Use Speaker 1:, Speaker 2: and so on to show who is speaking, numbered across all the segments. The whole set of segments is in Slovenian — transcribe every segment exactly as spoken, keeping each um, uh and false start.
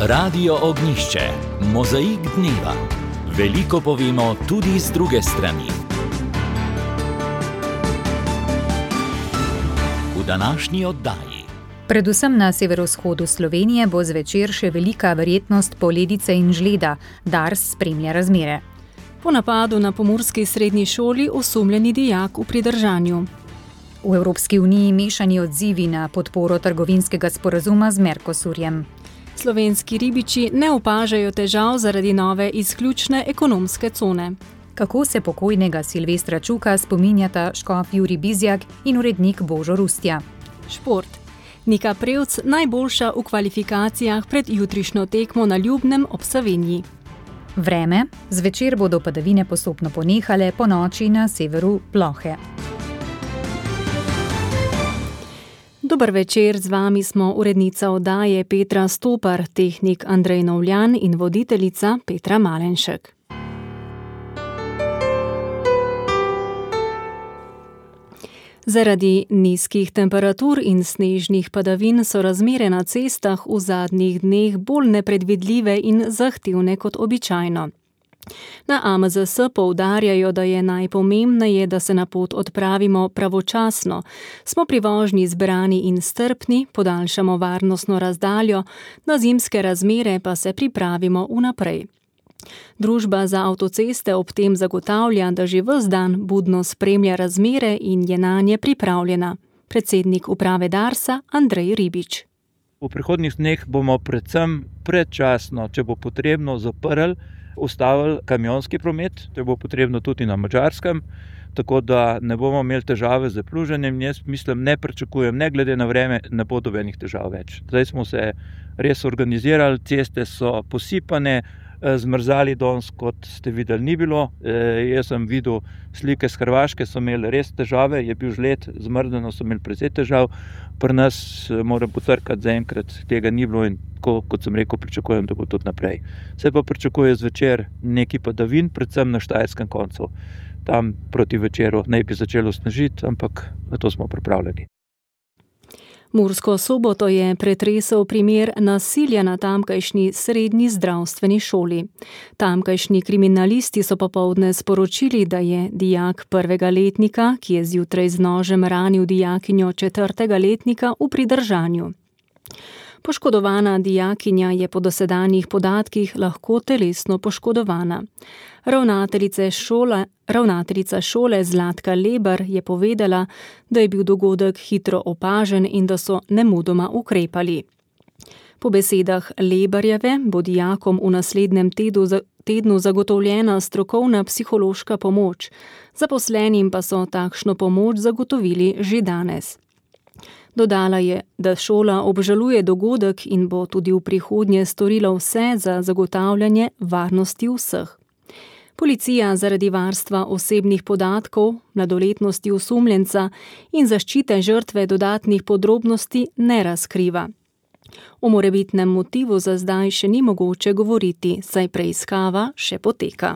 Speaker 1: Radio Ognjišče, mozaik dneva. Veliko povemo tudi z druge strani. V današnji oddaji.
Speaker 2: Predvsem na severovzhodu Slovenije bo zvečer še velika verjetnost poledice in žleda. Dars spremlja razmere.
Speaker 3: Po napadu na pomurski srednji šoli osumljeni dijak v pridržanju.
Speaker 2: V Evropski uniji mešani odzivi na podporo trgovinskega sporazuma z Mercosurjem.
Speaker 3: Slovenski ribiči ne opažajo težav zaradi nove izključne ekonomske cone.
Speaker 2: Kako se pokojnega Silvestra Čuka spominjata škof Jurij Bizjak in urednik Božo Rustja.
Speaker 3: Šport. Nika Prevc najboljša v kvalifikacijah pred jutrišnjo tekmo na Ljubnem ob Savinji.
Speaker 2: Vreme. Zvečer bodo padavine postopno ponehale, po noči na severu plohe.
Speaker 3: Dober večer, z vami smo urednica oddaje Petra Stopar, tehnik Andrej Novljan in voditeljica Petra Malenšek. Zaradi nizkih temperatur in snežnih padavin so razmere na cestah v zadnjih dneh bolj nepredvidljive in zahtevne kot običajno. Na A M Z S poudarjajo, da je najpomembneje, da se na pot odpravimo pravočasno. Smo pri vožnji zbrani in strpni, podaljšamo varnostno razdaljo, na zimske razmere pa se pripravimo vnaprej. Družba za avtoceste ob tem zagotavlja, da že ves dan budno spremlja razmere in je nanje pripravljena. Predsednik uprave Darsa Andrej Ribič.
Speaker 4: V prihodnjih dneh bomo predvsem predčasno, če bo potrebno, zaprli, ustavili kamionski promet, če bo potrebno tudi na Madžarskem, tako da ne bomo imeli težave z pluženjem. Jaz mislim, ne pričakujem, ne glede na vreme, ne bo dobenih težav več. Zdaj smo se res organizirali, ceste so posipane, zmrzali danes, kot ste videli, ni bilo. E, jaz sem videl slike z Hrvaške, so imeli res težave, je bil žled, zmrdeno so imeli precej težav. Pri nas moram potrkati, zaenkrat tega ni bilo in tako, kot sem rekel, pričakujem, da bo tudi naprej. Se pa pričakuje zvečer nekaj padavin, predvsem na štajerskem koncu. Tam proti večeru naj bi začelo snežiti, ampak na to smo pripravljeni.
Speaker 3: Mursko Soboto je pretresel primer nasilja na tamkajšnji srednji zdravstveni šoli. Tamkajšnji kriminalisti so popoldne sporočili, da je dijak prvega letnika, ki je zjutraj z nožem ranil dijakinjo četrtega letnika, v pridržanju. Poškodovana dijakinja je po dosedanjih podatkih lahko telesno poškodovana. Ravnateljica šole, ravnateljica šole Zlatka Lebar je povedala, da je bil dogodek hitro opažen in da so nemudoma ukrepali. Po besedah Lebarjeve bo dijakom v naslednjem tednu, tednu zagotovljena strokovna psihološka pomoč, zaposlenim pa so takšno pomoč zagotovili že danes. Dodala je, da šola obžaluje dogodek in bo tudi v prihodnje storila vse za zagotavljanje varnosti vseh. Policija zaradi varstva osebnih podatkov, mladoletnosti osumljenca in zaščite žrtve dodatnih podrobnosti ne razkriva. O morebitnem motivu za zdaj še ni mogoče govoriti, saj preiskava še poteka.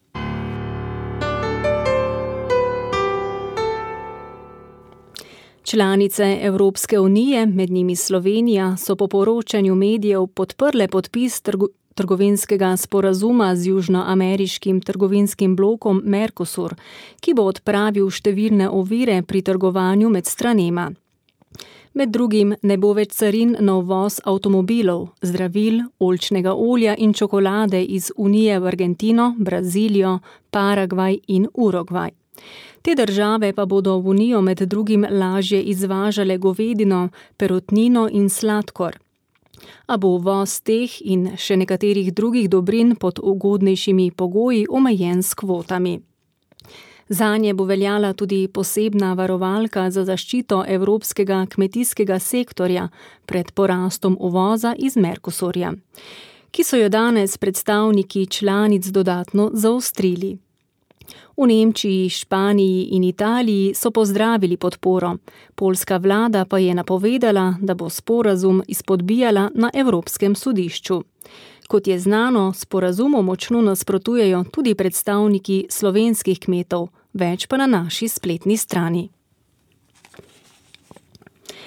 Speaker 3: Članice Evropske unije, med njimi Slovenija, so po poročanju medijev podprle podpis trgo- trgovinskega sporazuma z južnoameriškim trgovinskim blokom Mercosur, ki bo odpravil številne ovire pri trgovanju med stranema. Med drugim ne bo več carin na uvoz avtomobilov, zdravil, oljčnega olja in čokolade iz Unije v Argentino, Brazilijo, Paragvaj in Urugvaj. Te države pa bodo v Unijo med drugim lažje izvažale govedino, perutnino in sladkor. A bo uvoz teh in še nekaterih drugih dobrin pod ugodnejšimi pogoji omejen s kvotami. Zanje bo veljala tudi posebna varovalka za zaščito evropskega kmetijskega sektorja pred porastom uvoza iz Mercosurja, ki so jo danes predstavniki članic dodatno zaostrili. V Nemčiji, Španiji in Italiji so pozdravili podporo. Poljska vlada pa je napovedala, da bo sporazum izpodbijala na Evropskem sodišču. Kot je znano, sporazumu močno nasprotujejo tudi predstavniki slovenskih kmetov, več pa na naši spletni strani.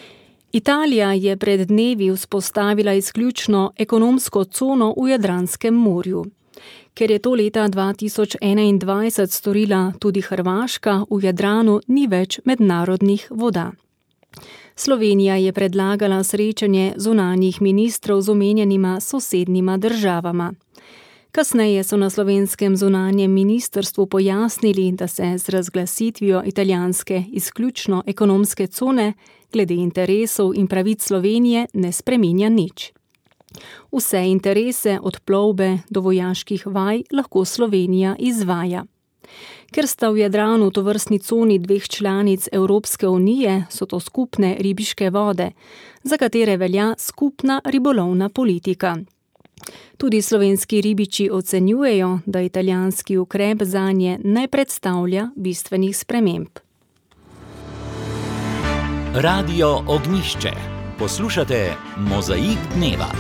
Speaker 3: Italija je pred dnevi vzpostavila izključno ekonomsko cono v Jadranskem morju. Ker je to leta dva tisoč enaindvajset storila tudi Hrvaška, v Jadranu ni več mednarodnih voda. Slovenija je predlagala srečanje zunanjih ministrov z omenjenima sosednjima državama. Kasneje so na slovenskem zunanjem ministrstvu pojasnili, da se z razglasitvijo italijanske izključno ekonomske cone glede interesov in pravic Slovenije ne spreminja nič. Vse interese od plovbe do vojaških vaj lahko Slovenija izvaja. Ker sta v Jadranu tovrstni coni dveh članic Evropske unije, so to skupne ribiške vode, za katere velja skupna ribolovna politika. Tudi slovenski ribiči ocenjujejo, da italijanski ukrep zanje ne predstavlja bistvenih sprememb.
Speaker 1: Radio Ognjišče. Poslušate Mozaik dneva.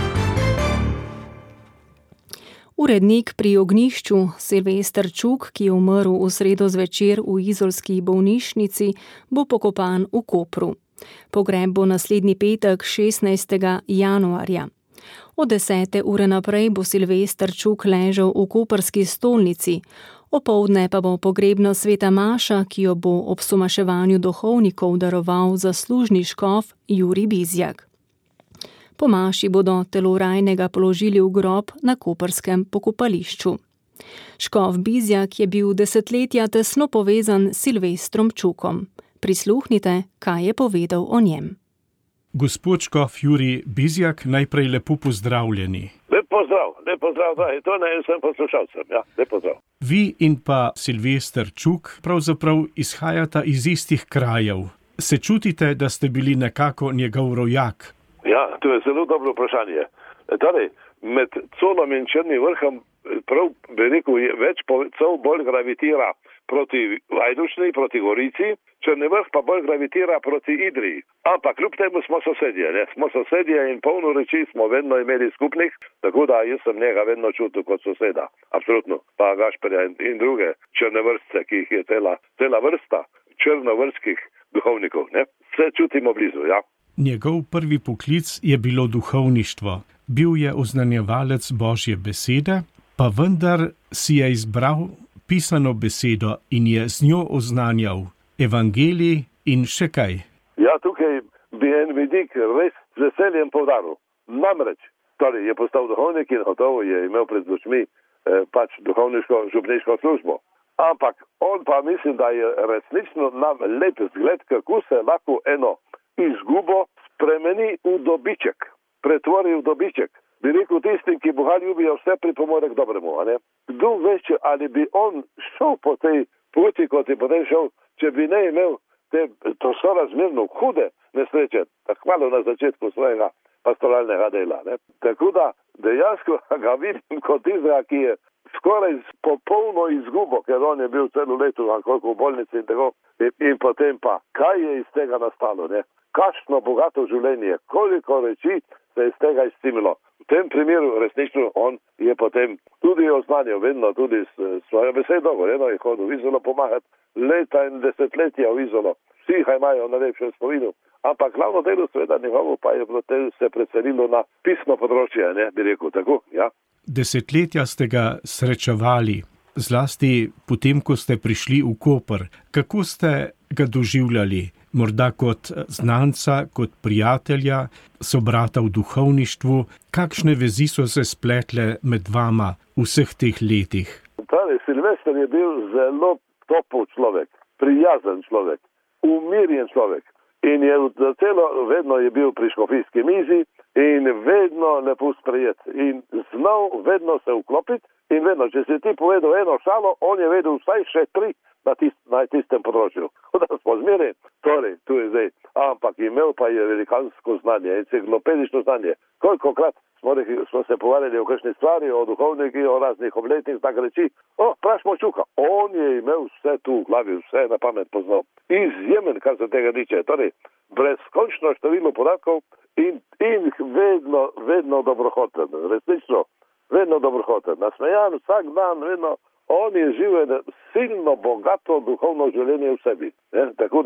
Speaker 3: Urednik pri Ognjišču Silvester Čuk, ki je umrl v sredo zvečer v izolski bolnišnici, bo pokopan v Kopru. Pogreb bo naslednji petek, šestnajstega januarja. Od desete ure naprej bo Silvester Čuk ležal v koprski stolnici, opoldne pa bo pogrebna sveta maša, ki jo bo ob somaševanju duhovnikov daroval zaslužni škof Jurij Bizjak. Po maši bodo telo rajnega položili v grob na koprskem pokopališču. Škof Bizjak je bil desetletja tesno povezan s Silvestrom Čukom. Prisluhnite, kaj je povedal o njem.
Speaker 5: Gospod škof Jurij Bizjak, najprej lepo pozdravljeni.
Speaker 6: Lep pozdrav, lep pozdrav, da je to ne vsem poslušalcem, ja, lep pozdrav.
Speaker 5: Vi in pa Silvester Čuk pravzaprav izhajata iz istih krajev. Se čutite, da ste bili nekako njegov rojak?
Speaker 6: Ja, to je zelo dobro vprašanje. Torej, med Colom in Črnim vrhom, prav bi rekel, je več Col bolj gravitira proti Vajdušni, proti Gorici, Črni vrh pa bolj gravitira proti Idriji. Ampak kljub temu smo sosedje, ne? Smo sosedje in polno reči smo vedno imeli skupnih, tako da jaz sem njega vedno čutil kot soseda. Absolutno. Pa Gašperja in, in druge črnovrstce, ki jih je cela, cela vrsta črnovrskih duhovnikov, ne? Vse čutimo blizu, ja.
Speaker 5: Njegov prvi poklic je bilo duhovništvo. Bil je oznanjevalec Božje besede, pa vendar si je izbral pisano besedo in je z njo oznanjal evangelij in še kaj.
Speaker 6: Ja, tukaj bi en vidik res z veseljem poudaril. Namreč, torej je postal duhovnik in gotovo je imel pred očmi eh, pač duhovniško župniško službo. Ampak on pa mislim, da je resnično nam lep zgled, kako se lahko eno izgubo spremeni v dobiček, pretvori v dobiček. Bi rekel tistim, ki Boga ljubijo, vse pripomore k dobremu, a ne? Kdo več, ali bi on šel po tej poti, kot je potem šel, če bi ne imel te, to sorazmerno hude nesreče, tako malo na začetku svojega pastoralnega dela, ne? Tako da dejansko ga vidim kot tistega, ki je skoraj popolno izgubo, ker on je bil celo leto koliko v bolnici in tako, in, in potem pa, kaj je iz tega nastalo, ne? Kakšno bogato življenje, koliko reči se je iz tega izcimilo. V tem primeru resnično on je potem tudi oznanil vedno tudi s svojo besedo, vedno je hodil v Izolo pomagati, leta in desetletja v Izolo. Vsi ga imajo na lepšem spominu, ampak glavno delo seveda njegovo pa je se preselilo na pisno področje, ne, bi rekel tako, ja.
Speaker 5: Desetletja ste ga srečevali, zlasti potem, ko ste prišli v Koper. Kako ste ga doživljali? Morda kot znanca, kot prijatelja, sobrata v duhovništvu. Kakšne vezi so se spletle med vama v vseh teh letih?
Speaker 6: Torej, Silvester je bil zelo topel človek, prijazen človek, umirjen človek. In je celo vedno je bil pri škofijski mizi in vedno lepo sprejet. In znal vedno se vklopiti in vedno, če si ti povedal eno šalo, on je vedel vsaj še tri na, tist, na tistem področju. Da smo zmeri, torej, tu je zdaj. Ampak imel pa je velikansko znanje, enciklopedično znanje. Kolikokrat smo, rekli, smo se povarjali o kakšni stvari, o duhovniki, o raznih obletnih, tak reči, o, prašmo Čuka. On je imel vse tu v glavi, vse na pamet poznal. Izjemen, kar se tega tiče. Torej, brezkončno število podatkov in, in vedno, vedno dobrohoten. Resnično, vedno dobrohoten. Nasmejan vsak dan, vedno. On je živel silno bogato duhovno življenje v sebi. Ne? Tako da,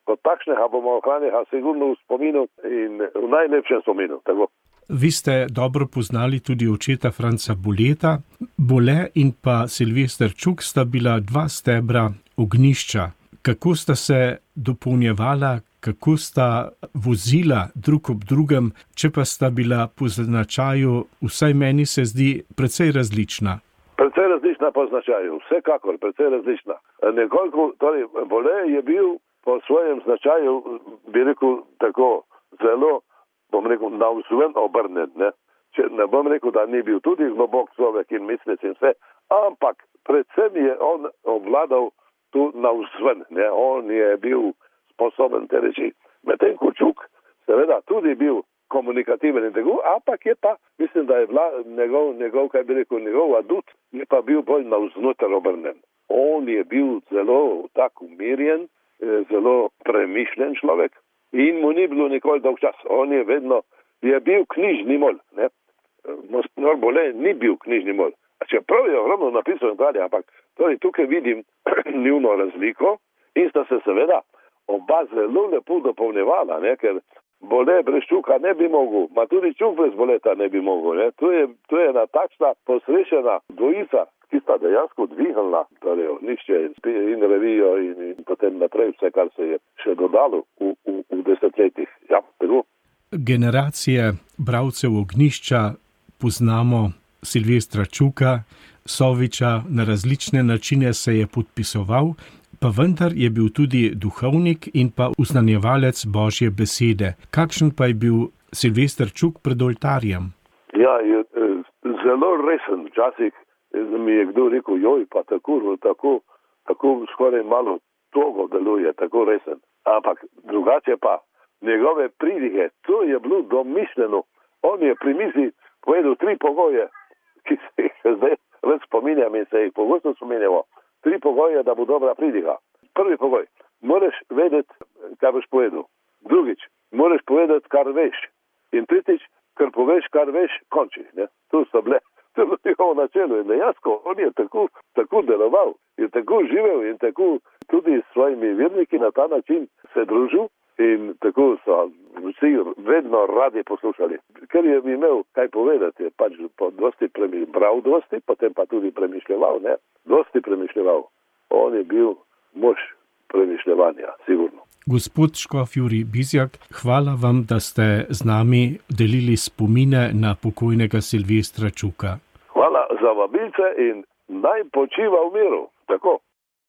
Speaker 6: kot takšnega bomo ohranili sigurno v spominu in v najlepšem spominu. Tako.
Speaker 5: Vi ste dobro poznali tudi očeta Franca Boleta. Bole in pa Silvester Čuk sta bila dva stebra ognjišča. Kako sta se dopolnjevala, kako sta vozila drug ob drugem, če pa sta bila po značaju, vsaj meni se zdi, precej različna.
Speaker 6: Precej različna po značaju, vsekakor, precej različna. Nekoliko, torej, Bole je bil po svojem značaju, bi rekel, tako zelo, bom rekel, navzven obrnen, ne. Če ne bom rekel, da ni bil tudi globok človek in mislec in vse, ampak predvsem je on obvladal tu navzven, ne. On je bil sposoben te reči. Medtem ko Čuk, seveda, tudi bil komunikativen in tako, ampak je pa, mislim, da je vla, njegov, njegov, kaj bi rekel, njegov adut, je pa bil bolj navznoter obrnen. On je bil zelo tak umirjen, zelo premišljen človek in mu ni bilo nikoli dolg čas. On je vedno, je bil knjižni mol, ne. Monsignor Bole ni bil knjižni mol. Čeprav je ogromno napisal in dalje, ampak torej tukaj vidim njuno razliko in sta se seveda oba zelo lepo dopolnjevala, ne, ker Bole brez Čuka ne bi mogel, ma tudi Čuk brez Boleta ne bi mogel, ne. To je, to je ena takšna posrečena dvojica, ki sta dejansko dvignila, torej ognjišče in revijo in, in potem naprej vse, kar se je še dodalo v, v, v desetletjih. Ja, tako.
Speaker 5: Generacije bralcev ognjišča poznamo Silvestra Čuka, Soviča, na različne načine se je podpisoval, pa vendar je bil tudi duhovnik in pa uznanjevalec Božje besede. Kakšen pa je bil Silvester Čuk pred oltarjem?
Speaker 6: Ja, je zelo resen. Včasih mi je kdo rekel, joj, pa tako, tako, tako skoraj malo togo deluje, tako resen. Ampak drugače pa njegove pridige, to je bilo domišljeno. On je pri mizi povedal tri pogoje, ki se jih zdaj več spominjam in se jih pogosto spominjamo. Tri pogoje, da bo dobra pridiga. Prvi pogoj, moraš vedeti, kaj boš povedal. Drugič, moraš povedati, kar veš. In tretjič, kar poveš, kar veš, konči. Ne? To so bile, to je bilo njegovo načelo. In dejansko, on je tako, tako deloval, je tako živel in tako tudi s svojimi verniki na ta način se družil. In tako so vsi vedno radi poslušali. Ker je imel kaj povedati, je pač dosti bral dosti, potem pa tudi premišljeval, ne? Dosti premišljeval. On je bil mož premišljevanja, sigurno.
Speaker 5: Gospod škof Jurij Bizjak, hvala vam, da ste z nami delili spomine na pokojnega Silvestra Čuka.
Speaker 6: Hvala za vabilce in naj počiva v miru. Tako.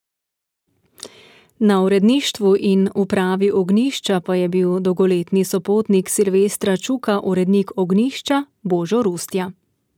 Speaker 3: Na uredništvu in upravi ognjišča pa je bil dolgoletni sopotnik Silvestra Čuka, urednik ognjišča Božo Rustja.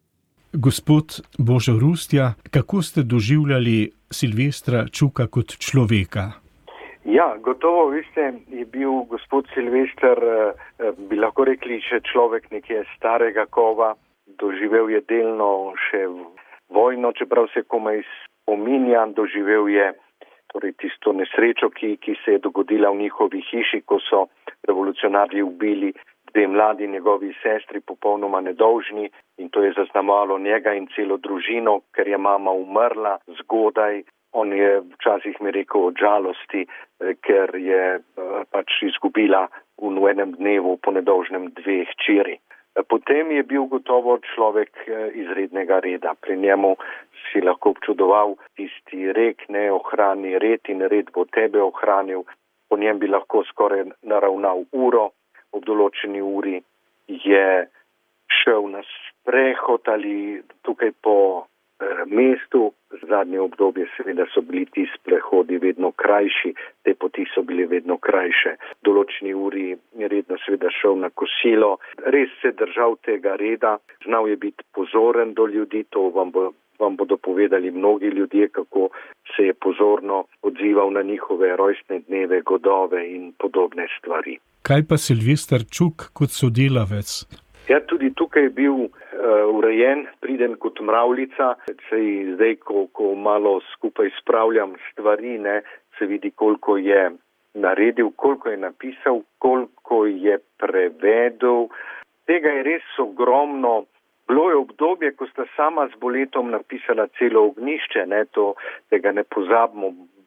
Speaker 5: Gospod Božo Rustja, kako ste doživljali Silvestra Čuka kot človeka?
Speaker 7: Ja, gotovo, veste, je bil gospod Silvester, bi lahko rekli, še človek nekje starega kova. Doživel je delno še vojno, čeprav se komaj spominja, doživel je torej tisto nesrečo, ki, ki se je dogodila v njihovi hiši, ko so revolucionarji ubili dve mladi njegovi sestri, popolnoma nedolžni, in to je zaznamovalo njega in celo družino, ker je mama umrla zgodaj. On je včasih mi rekel od žalosti, ker je pač izgubila v enem dnevu po nedolžnem dve hčeri. Potem je bil gotovo človek izrednega reda. Pri njemu si lahko občudoval tisti rek, ne, ohrani red in red bo tebe ohranil. Po njem bi lahko skoraj naravnal uro. Ob določeni uri je šel na sprehod ali tukaj po eh, mestu. Zadnje obdobje seveda so bili ti sprehodi vedno krajši, te poti so bile vedno krajše. V določeni uri je redno seveda šel na kosilo. Res se držal tega reda, znal je biti pozoren do ljudi, to vam bo vam bodo povedali mnogi ljudje, kako se je pozorno odzival na njihove rojstne dneve, godove in podobne stvari.
Speaker 5: Kaj pa Silvester Čuk kot sodelavec?
Speaker 7: Ja, tudi tukaj je bil uh, urejen, priden kot mravljica. Sej zdaj, ko, ko malo skupaj spravljam stvari, ne, se vidi, koliko je naredil, koliko je napisal, koliko je prevedel. Tega je res ogromno. Bilo je obdobje, ko sta sama z Boletom napisala celo ognjišče, ne, to, tega ne pozabimo.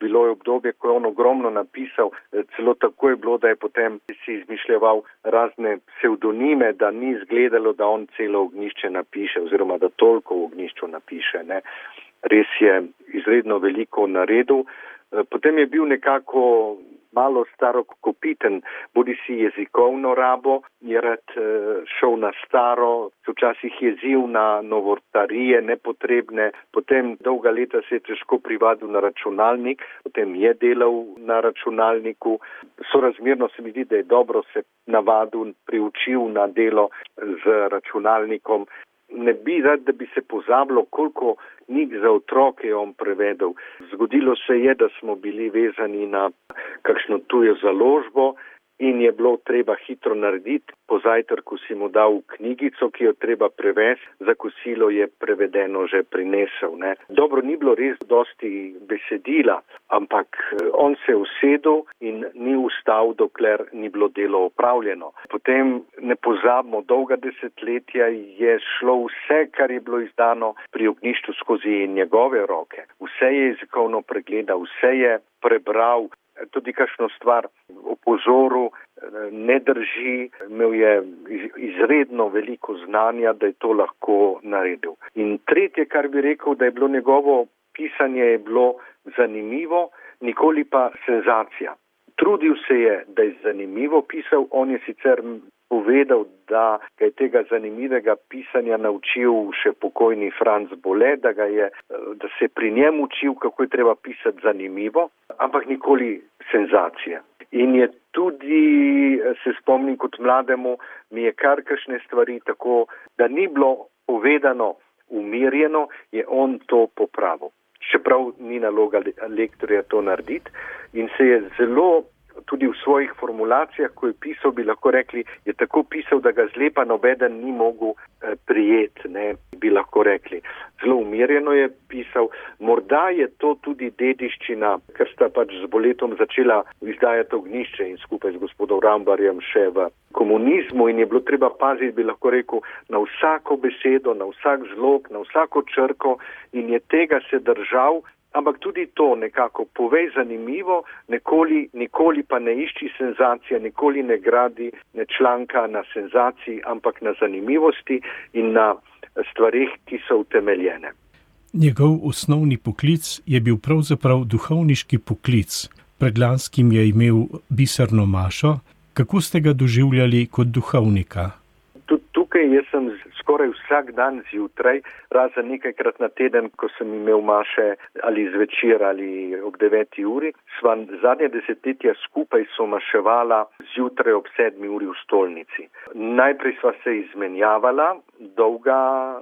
Speaker 7: bilo je obdobje, ko je on ogromno napisal, celo tako je bilo, da je potem si izmišljeval razne psevdonime, da ni izgledalo, da on celo ognjišče napiše oziroma da toliko v ognjišču napiše. Ne. Res je izredno veliko naredil. Potem je bil nekako malo starokopiten, bodi si jezikovno rabo, je rad šel na staro, se včasih jezil na novotarije nepotrebne, potem dolga leta se je težko privadil na računalnik, potem je delal na računalniku. Sorazmerno se mi zdi, da je dobro se navadil, priučil na delo z računalnikom. Ne bi rad, da bi se pozabilo, koliko knjig za otroke je on prevedel. Zgodilo se je, da smo bili vezani na kakšno tujo založbo in je bilo treba hitro narediti. Po zajtrku si mu dal knjigico, ki jo treba prevesti, za kosilo je prevedeno že prinesel. Ne. Dobro, ni bilo res dosti besedila, ampak on se je usedel in ni ustal, dokler ni bilo delo opravljeno. Potem ne pozabimo, dolga desetletja je šlo vse, kar je bilo izdano pri ognjišču skozi njegove roke. Vse je jezikovno pregledal, vse je prebral, tudi kakšno stvar opozoril, ne drži, imel je izredno veliko znanja, da je to lahko naredil. In tretje, kar bi rekel, da je bilo njegovo pisanje je bilo zanimivo, nikoli pa senzacija. Trudil se je, da je zanimivo pisal, on je sicer povedal, da ga je tega zanimivega pisanja naučil še pokojni Franz Bolle, da, ga je, da se je pri njem učil, kako je treba pisati zanimivo, ampak nikoli senzacije. In je tudi, se spomnim kot mlademu, mi je kar kakšne stvari tako, da ni bilo povedano umirjeno, je on to popravil. Čeprav ni naloga lektorja to narediti in se je zelo tudi v svojih formulacijah, ko je pisal, bi lahko rekli, je tako pisal, da ga zlepa nobeden ni mogel eh, prijeti, ne, bi lahko rekli. Zelo umirjeno je pisal. Morda je to tudi dediščina, ker sta pač z Bolletom začela izdajati ognjišče in skupaj z gospodom Rambarjem še v komunizmu in je bilo treba paziti, bi lahko rekel, na vsako besedo, na vsak zlog, na vsako črko in je tega se držal. Ampak tudi to nekako povej zanimivo, nikoli, nikoli pa ne išči senzacija, nikoli ne gradi ne članka na senzaciji, ampak na zanimivosti in na stvarih, ki so utemeljene.
Speaker 5: Njegov osnovni poklic je bil pravzaprav duhovniški poklic. Predlanskim je imel biserno mašo. Kako ste ga doživljali kot duhovnika?
Speaker 7: Tudi tukaj jaz sem skoraj vsak dan zjutraj, razen nekajkrat na teden, ko sem imel maše ali zvečer ali ob deveti uri, sva zadnje desetletja skupaj so maševala zjutraj ob sedmi uri v stolnici. Najprej sva se izmenjavala dolga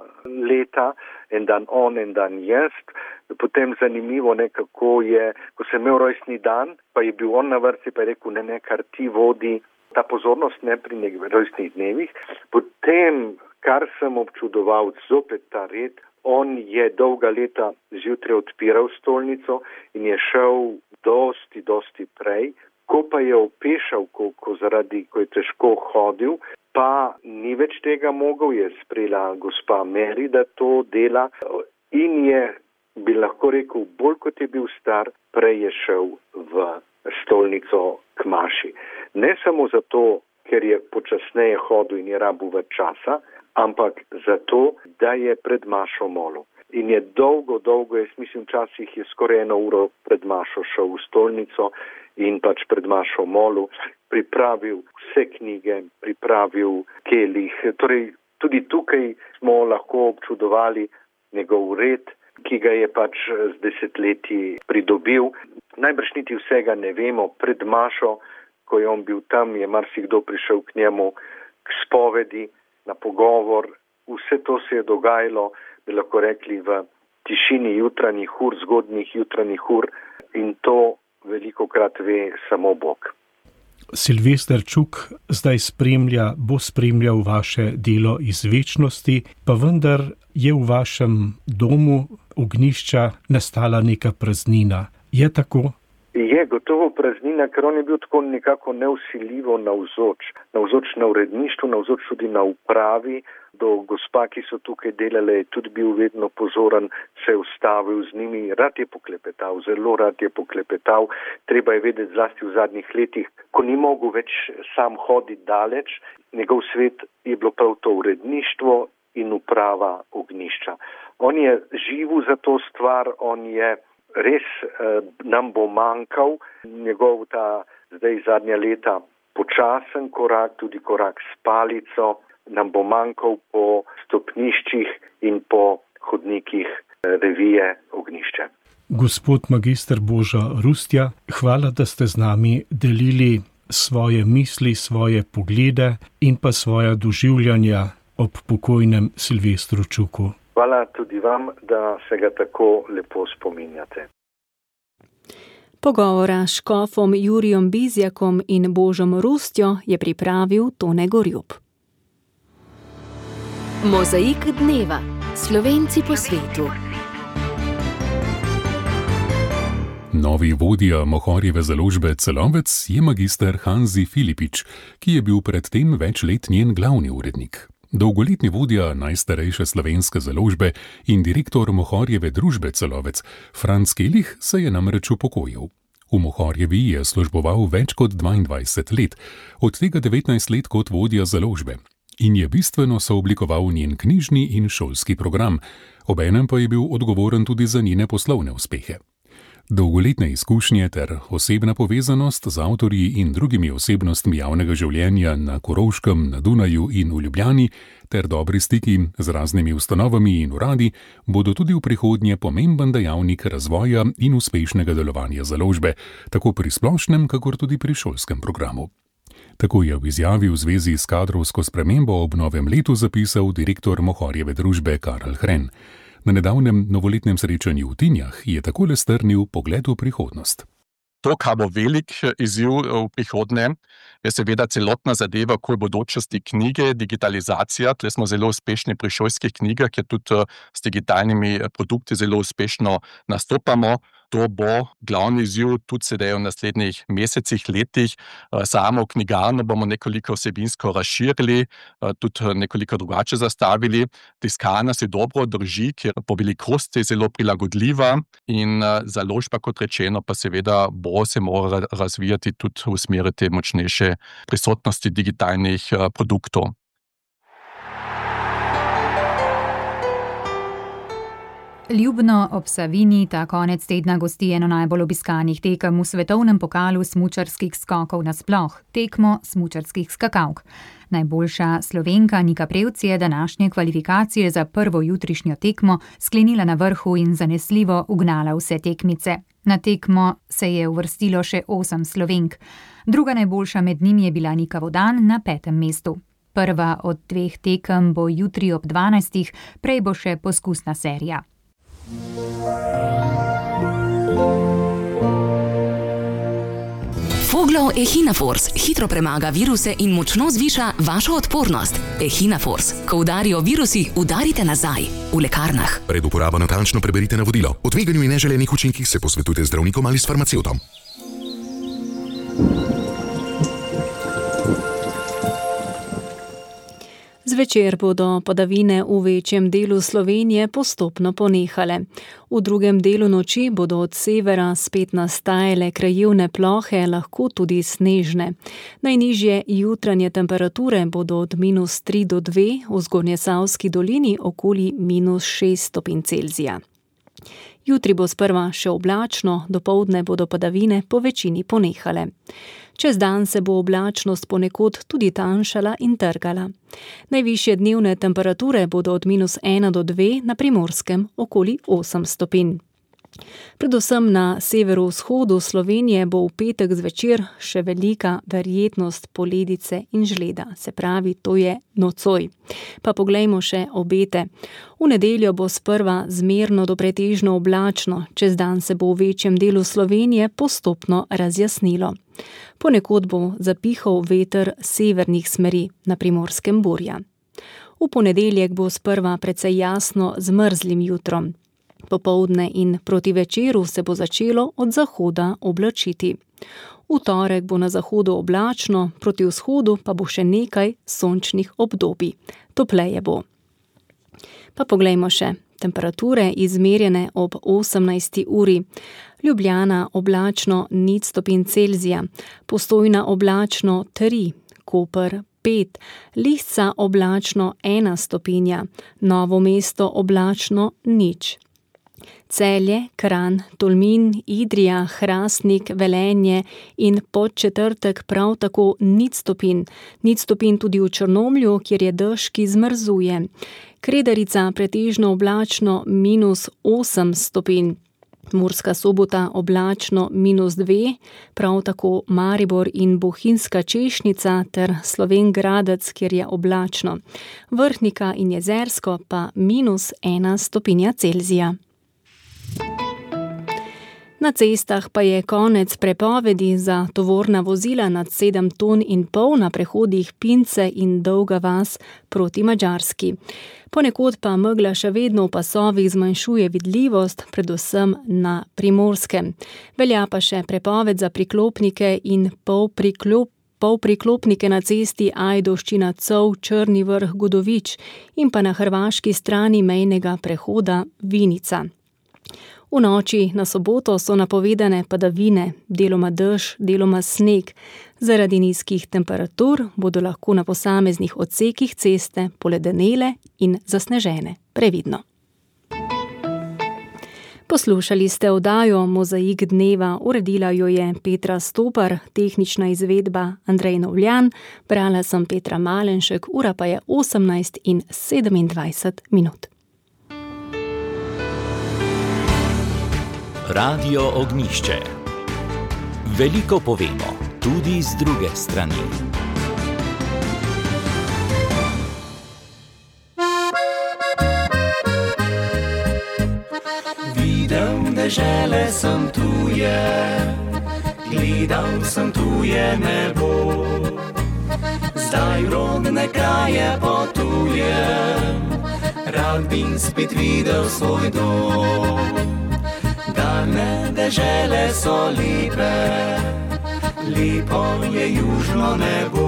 Speaker 7: leta, en dan on, en dan jaz. Potem zanimivo nekako je, ko sem imel rojstni dan, pa je bil on na vrsti, pa je rekel, ne, ne, kar ti vodi, ta pozornost ne pri njegovih rojstnih dnevih. Potem, kar sem občudoval, zopet ta red, on je dolga leta zjutraj odpiral stolnico in je šel dosti, dosti prej. Ko pa je opešal, ko, ko, zaradi, ko je težko hodil, pa ni več tega mogel, je sprejela gospa Mary, da to dela in je, bi lahko rekel, bolj kot je bil star, prej je šel v stolnico k maši. Ne samo zato, ker je počasneje hodil in je rabil več časa, ampak zato, da je pred mašo molil. In je dolgo, dolgo, jaz mislim, včasih je skoraj eno uro pred mašo šel v stolnico in pač pred mašo molil, pripravil vse knjige, pripravil kelih. Torej, tudi tukaj smo lahko občudovali njegov red, ki ga je pač z desetletji pridobil. Najbrž niti vsega ne vemo. Pred mašo, ko je on bil tam, je marsikdo prišel k njemu k spovedi, na pogovor. Vse to se je dogajalo, bi lahko rekli, v tišini jutranjih ur, zgodnjih jutranjih ur in to velikokrat ve samo Bog.
Speaker 5: Silvester Čuk zdaj spremlja, bo spremljal vaše delo iz večnosti, pa vendar je v vašem domu ognjišča nastala neka praznina. Je tako?
Speaker 7: Je gotovo praznina, ker on je bil tako nekako neusiljivo navzoč. Navzoč na uredništvu, navzoč tudi na upravi. Do gospa, ki so tukaj delale, je tudi bil vedno pozoren, se je ustavil z njimi, rad je poklepetal, zelo rad je poklepetal. Treba je vedeti zlasti v zadnjih letih, ko ni mogel več sam hoditi daleč, njegov svet je bilo prav to uredništvo in uprava ognjišča. On je živel za to stvar, on je res eh, nam bo manjkal, njegov ta zdaj zadnja leta počasen korak, tudi korak s palico, nam bo manjkal po stopniščih in po hodnikih eh, revije Ognjišče.
Speaker 5: Gospod magister Boža Rustja, hvala, da ste z nami delili svoje misli, svoje poglede in pa svoja doživljanja ob pokojnem Silvestru Čuku.
Speaker 7: Hvala tudi vam, da se ga tako lepo spominjate.
Speaker 3: Pogovora s škofom Jurijem Bizjakom in Božom Rustjo je pripravil Tone Gorjup.
Speaker 8: Mozaik dneva. Slovenci po svetu.
Speaker 9: Novi vodja Mohorjeve založbe Celovec je magister Hanzi Filipič, ki je bil predtem več let njen glavni urednik. Dolgoletni vodja najstarejše slovenske založbe in direktor Mohorjeve družbe Celovec, Franc Kelih, se je namreč upokojil. V Mohorjevi je služboval več kot dvaindvajset let, od tega devetnajst let kot vodja založbe, in je bistveno sooblikoval njen knjižni in šolski program, obenem pa je bil odgovoren tudi za njene poslovne uspehe. Dolgoletne izkušnje ter osebna povezanost z avtorji in drugimi osebnostmi javnega življenja na Koroškem, na Dunaju in v Ljubljani ter dobri stiki z raznimi ustanovami in uradi bodo tudi v prihodnje pomemben dejavnik razvoja in uspešnega delovanja založbe, tako pri splošnem, kakor tudi pri šolskem programu. Tako je v izjavi v zvezi s kadrovsko spremembo ob novem letu zapisal direktor Mohorjeve družbe Karl Hren. Na nedavnem novoletnem srečanju v Tinjah je takole strnil pogled v prihodnost.
Speaker 10: To, kar bo velik izziv v prihodnje, je seveda celotna zadeva okoli bodočnosti knjige, digitalizacija. Tle smo zelo uspešni pri šolskih knjigah, ker tudi s digitalnimi produkti zelo uspešno nastopamo. To bo glavni izziv tudi sedaj v naslednjih mesecih, letih. Samo knjigarno bomo nekoliko vsebinsko razširili, tudi nekoliko drugače zastavili. Tiskarna se dobro drži, ker po velikosti je zelo prilagodljiva in založba, kot rečeno, pa seveda bo se mora razvijati tudi v smeri te močnejše prisotnosti digitalnih produktov.
Speaker 2: Ljubno ob Savinji ta konec tedna gosti eno najbolj obiskanih tekem v svetovnem pokalu smučarskih skokov nasploh, tekmo smučarskih skakavk. Najboljša Slovenka Nika Prevc je današnje kvalifikacije za prvo jutrišnjo tekmo sklenila na vrhu in zanesljivo ugnala vse tekmice. Na tekmo se je uvrstilo še osem Slovenk. Druga najboljša med njimi je bila Nika Vodan na petem mestu. Prva od dveh tekem bo jutri ob dvanajstih, prej bo še poskusna serija.
Speaker 8: Foglov Echinafors hitro premaga viruse in močno zviša vašo odpornost. Echinafors. Ko udarijo virusi, udarite nazaj. V lekarnah.
Speaker 11: Pred uporabo natančno preberite navodilo. O tveganju in neželenih učinkih se posvetujte z zdravnikom ali s farmacevtom.
Speaker 3: Zvečer bodo padavine v večjem delu Slovenije postopno ponehale. V drugem delu noči bodo od severa spet nastajale krajevne plohe, lahko tudi snežne. Najnižje jutranje temperature bodo od minus tri do dve, v Zgornjesavski dolini okoli minus šest stopinj Celzija. Jutri bo sprva še oblačno, dopoldne bodo padavine po večini ponehale. Čez dan se bo oblačnost ponekod tudi tanjšala in trgala. Najvišje dnevne temperature bodo od minus ena do dve, na Primorskem okoli osem stopinj. Predvsem na severovzhodu Slovenije bo v petek zvečer še velika verjetnost poledice in žleda, se pravi, to je nocoj. Pa poglejmo še obete. V nedeljo bo sprva zmerno do pretežno oblačno, čez dan se bo v večjem delu Slovenije postopno razjasnilo. Ponekod bo zapihal veter severnih smeri, na Primorskem burja. V ponedeljek bo sprva precej jasno z mrzlim jutrom. Popoldne in proti večeru se bo začelo od zahoda oblačiti. V torek bo na zahodu oblačno, proti vzhodu pa bo še nekaj sončnih obdobij. Topleje bo. Pa poglejmo še. Temperature izmerjene ob osemnajsti uri. Ljubljana oblačno nič stopinj Celzija, Postojna oblačno tri, Koper pet, Lisca oblačno ena stopinja, Novo mesto oblačno nič. Celje, Kranj, Tolmin, Idrija, Hrastnik, Velenje in Podčetrtek prav tako nič stopinj. Nič stopinj tudi v Črnomlju, kjer je dež, ki zmrzuje. Kredarica pretežno oblačno minus osem stopinj. Murska Sobota oblačno minus dve, prav tako Maribor in Bohinjska Češnica ter Slovenj Gradec, kjer je oblačno. Vrhnika in Jezersko pa minus ena stopinja Celzija. Na cestah pa je konec prepovedi za tovorna vozila nad sedem ton in pol na prehodih Pince in Dolga vas proti Madžarski. Ponekod pa megla še vedno v pasovih zmanjšuje vidljivost, predvsem na Primorskem. Velja pa še prepoved za priklopnike in polpriklop, polpriklopnike na cesti Ajdovščina Cov, Črni vrh Godovič in pa na hrvaški strani mejnega prehoda Vinica. V noči na soboto so napovedane padavine, deloma dež, deloma sneg. Zaradi nizkih temperatur bodo lahko na posameznih odsekih ceste poledenele in zasnežene. Previdno. Poslušali ste oddajo Mozaik dneva, uredila jo je Petra Stopar, tehnična izvedba Andrej Novljan, brala sem Petra Malenšek, ura pa je osemnajst in sedemindvajset minut.
Speaker 1: Radio Ognjišče. Veliko povemo, tudi z druge strani.
Speaker 12: Videl dežele sem tuje, gledal sem tuje nebo. Zdaj rodne kraje potujem, rad bi spet videl svoj dom. Daljne dežele so lepe, lepo je južno nebo.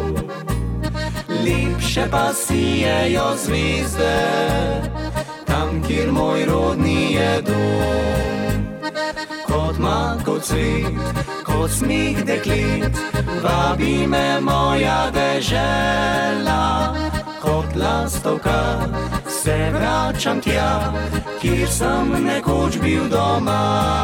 Speaker 12: Lepše pa sijejo zvezde, tam, kjer moj rodni je dom. Kot mak, kot cvet, kot smeh deklet, vabi me moja dežela. Kot lastovka se vračam tja, kjer sem nekoč bil doma.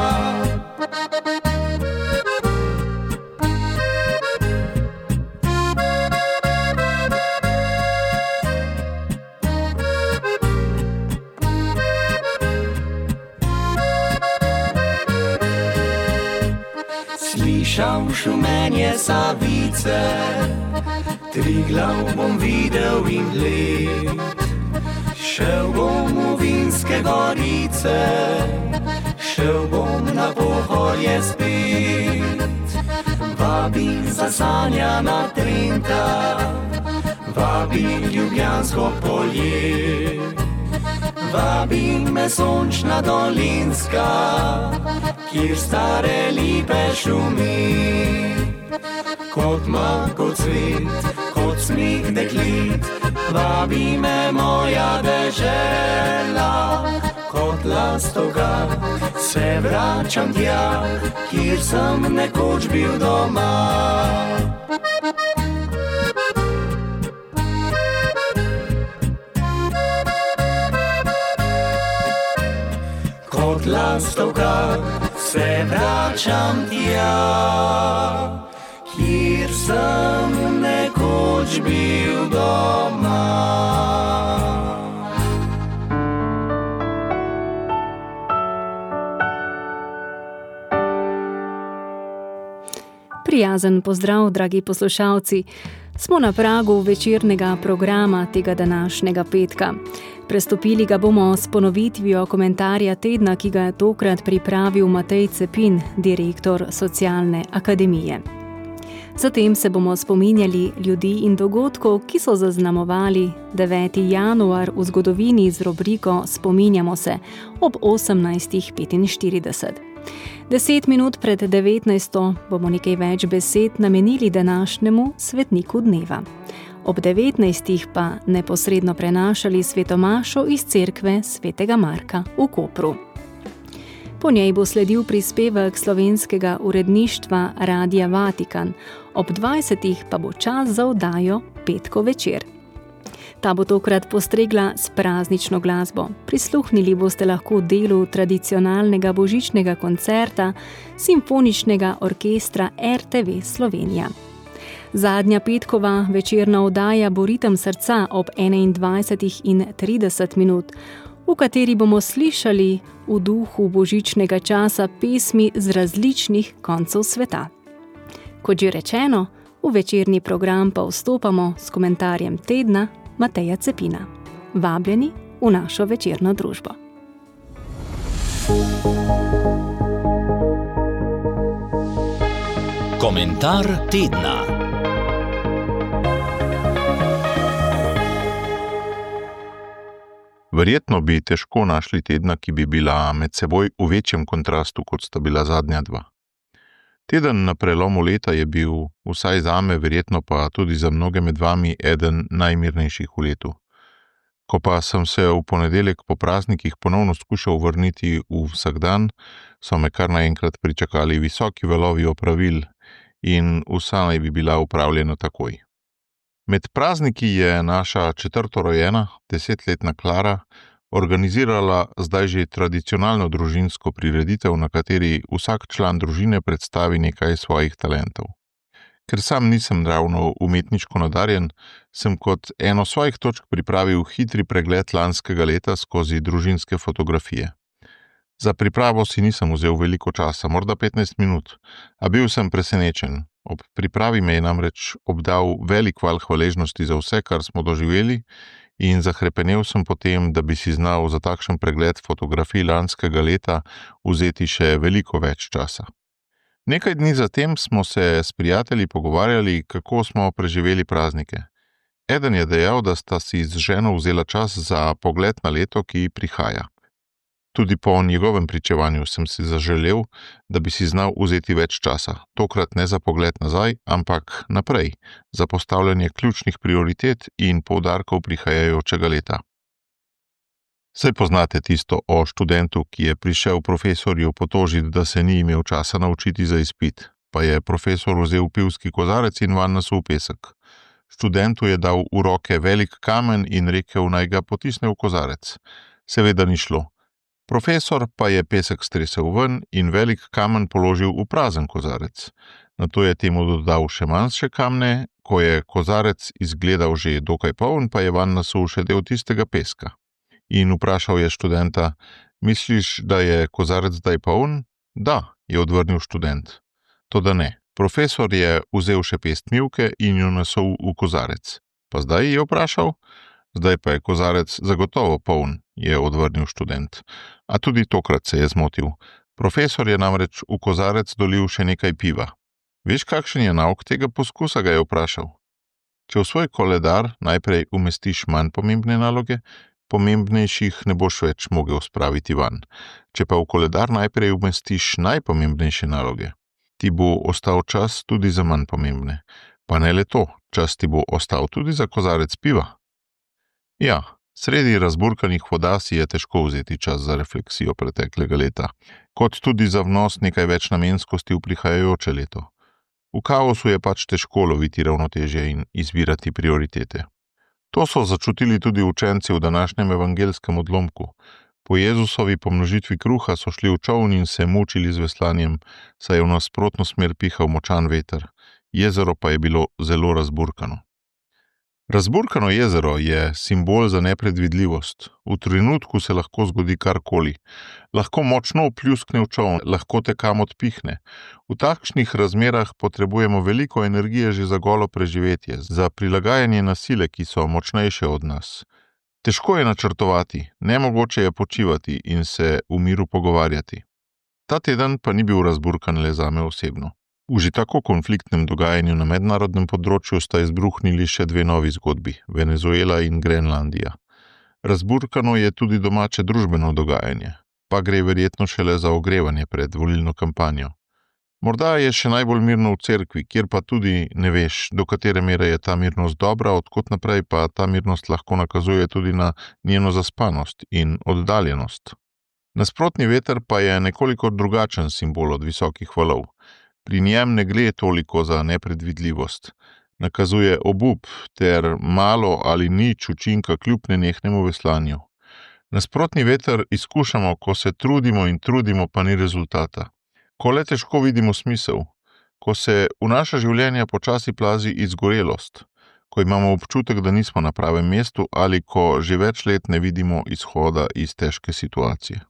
Speaker 12: Slišal šumenje Savice, Triglav bom videl in Bled. Šel bom v Vinske gorice, šel bom na Pohorje spet. Vabi zasanjana Trenta, vabi Ljubljansko polje. Vabi me sončna Dolinska, kjer stare lipe šumi. Kot mak, kot cvet, kot smeh deklet, vabi me moja dežela. Kot lastovka se vračam tja, kjer sem nekoč bil doma. Kot lastovka se vračam tja, kjer sem nekoč bil doma.
Speaker 3: Prijazen pozdrav, dragi poslušalci. Smo na pragu večernega programa tega današnjega petka. Prestopili ga bomo s ponovitvijo komentarja tedna, ki ga je tokrat pripravil Matej Cepin, direktor Socialne akademije. Zatem se bomo spominjali ljudi in dogodkov, ki so zaznamovali deveti januar v zgodovini z rubriko Spominjamo se ob osemnajstih petinštirideset. Deset minut pred devetnajsto bomo nekaj več besed namenili današnjemu svetniku dneva. Ob devetnajstih pa neposredno prenašali svetomašo iz cerkve svetega Marka v Kopru. Po njej bo sledil prispevek slovenskega uredništva Radia Vatikan, ob dvajsetih pa bo čas za oddajo Petkov večer. Ta bo tokrat postregla s praznično glasbo. Prisluhnili boste lahko delu tradicionalnega božičnega koncerta Simfoničnega orkestra R T V Slovenija. Zadnja petkova večerna oddaja bo Ritem srca ob enaindvajsetih in trideset minut, v kateri bomo slišali v duhu božičnega časa pesmi z različnih koncev sveta. Kot že rečeno, v večerni program pa vstopamo s komentarjem tedna Mateja Cepina. Vabljeni v našo večerno družbo.
Speaker 1: Komentar tedna.
Speaker 13: Verjetno bi težko našli tedna, ki bi bila med seboj v večjem kontrastu, kot sta bila zadnja dva. Teden na prelomu leta je bil, vsaj zame, verjetno pa tudi za mnoge med vami, eden najmirnejših v letu. Ko pa sem se v ponedeljek po praznikih ponovno skušal vrniti v vsakdan, so me kar naenkrat pričakali visoki valovi opravil in vsa naj bi bila upravljena takoj. Med prazniki je naša četrtorojena, desetletna Klara, organizirala zdaj že tradicionalno družinsko prireditev, na kateri vsak član družine predstavi nekaj svojih talentov. Ker sam nisem ravno umetniško nadarjen, sem kot eno svojih točk pripravil hitri pregled lanskega leta skozi družinske fotografije. Za pripravo si nisem vzel veliko časa, morda petnajst minut, a bil sem presenečen. Ob pripravi me je namreč obdal velik val hvaležnosti za vse, kar smo doživeli, in zahrepenel sem potem, da bi si znal za takšen pregled fotografij lanskega leta vzeti še veliko več časa. Nekaj dni zatem smo se s prijatelji pogovarjali, kako smo preživeli praznike. Eden je dejal, da sta si z ženo vzela čas za pogled na leto, ki prihaja. Tudi po njegovem pričevanju sem si zaželel, da bi si znal vzeti več časa, tokrat ne za pogled nazaj, ampak naprej, za postavljanje ključnih prioritet in poudarkov prihajajočega leta. Saj poznate tisto o študentu, ki je prišel profesorju potožiti, da se ni imel časa naučiti za izpit, pa je profesor vzel pivski kozarec in vanj nasul pesek. Študentu je dal v roke velik kamen in rekel, naj ga potisne v kozarec. Seveda ni šlo. Profesor pa je pesek stresel ven in velik kamen položil v prazen kozarec. Nato je temu dodal še manjše kamne, ko je kozarec izgledal že dokaj poln, pa je vanj nasul še del tistega peska. In vprašal je študenta, misliš, da je kozarec zdaj poln? Da, je odvrnil študent. Toda ne. Profesor je vzel še pest mivke in jo nasul v kozarec. Pa zdaj, je vprašal? Zdaj pa je kozarec zagotovo poln, je odvrnil študent. A tudi tokrat se je zmotil. Profesor je namreč v kozarec dolil še nekaj piva. Veš, kakšen je nauk tega poskusa, ga je vprašal. Če v svoj koledar najprej umestiš manj pomembne naloge, pomembnejših ne boš več mogel spraviti van. Če pa v koledar najprej umestiš najpomembnejše naloge, ti bo ostal čas tudi za manj pomembne. Pa ne le to, čas ti bo ostal tudi za kozarec piva. Ja, sredi razburkanih voda si je težko vzeti čas za refleksijo preteklega leta, kot tudi za vnos nekaj več namenskosti v prihajajoče leto. V kaosu je pač težko loviti ravnotežje in izbirati prioritete. To so začutili tudi učenci v današnjem evangelskem odlomku. Po Jezusovi pomnožitvi kruha so šli v čoln in se mučili z veslanjem, saj je v nasprotno smer pihal močan veter. Jezero pa je bilo zelo razburkano. Razburkano jezero je simbol za nepredvidljivost. V trenutku se lahko zgodi karkoli. Lahko močno pljuskne v čoln, lahko te kam odpihne. V takšnih razmerah potrebujemo veliko energije že za golo preživetje, za prilagajanje na sile, ki so močnejše od nas. Težko je načrtovati, nemogoče je počivati in se v miru pogovarjati. Ta teden pa ni bil razburkan le zame osebno. V že tako konfliktnem dogajanju na mednarodnem področju sta izbruhnili še dve novi zgodbi, Venezuela in Grenlandija. Razburkano je tudi domače družbeno dogajanje, pa gre verjetno šele za ogrevanje pred volilno kampanjo. Morda je še najbolj mirno v cerkvi, kjer pa tudi ne veš, do katere mere je ta mirnost dobra, odkot naprej pa ta mirnost lahko nakazuje tudi na njeno zaspanost in oddaljenost. Nasprotni veter pa je nekoliko drugačen simbol od visokih valov. Pri njem ne gre toliko za nepredvidljivost. Nakazuje obup ter malo ali nič učinka kljub nenehnemu veslanju. Nasprotni veter izkušamo, ko se trudimo in trudimo, pa ni rezultata. Ko le težko vidimo smisel, ko se v naša življenja počasi plazi izgorelost, ko imamo občutek, da nismo na pravem mestu ali ko že več let ne vidimo izhoda iz težke situacije.